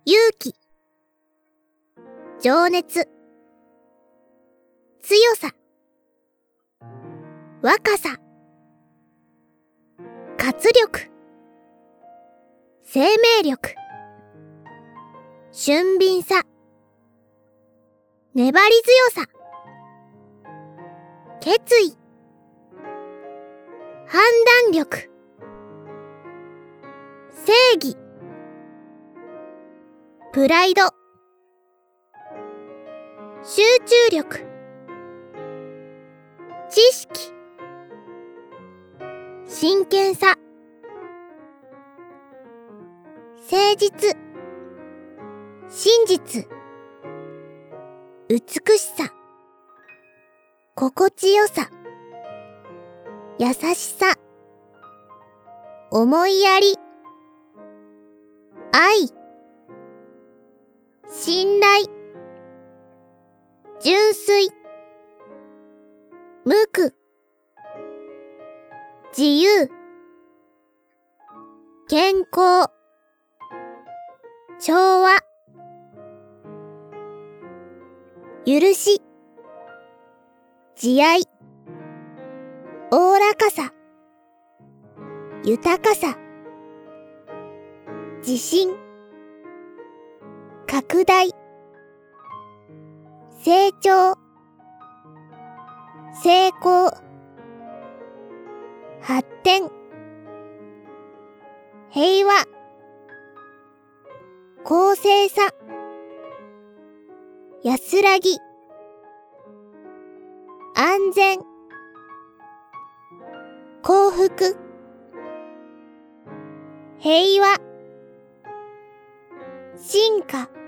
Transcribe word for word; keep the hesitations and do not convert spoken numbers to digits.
勇気、情熱、強さ、若さ、活力、生命力、俊敏さ、粘り強さ、決意、判断力、正義、プライド、集中力、知識、真剣さ、誠実、真実、美しさ、心地よさ、優しさ、思いやり、愛、信頼、純粋、無垢、自由、健康、調和、許し、慈愛、おおらかさ、豊かさ、自信、拡大、成長、成功、発展、平和、公正さ、安らぎ、安全、幸福、平和、進化、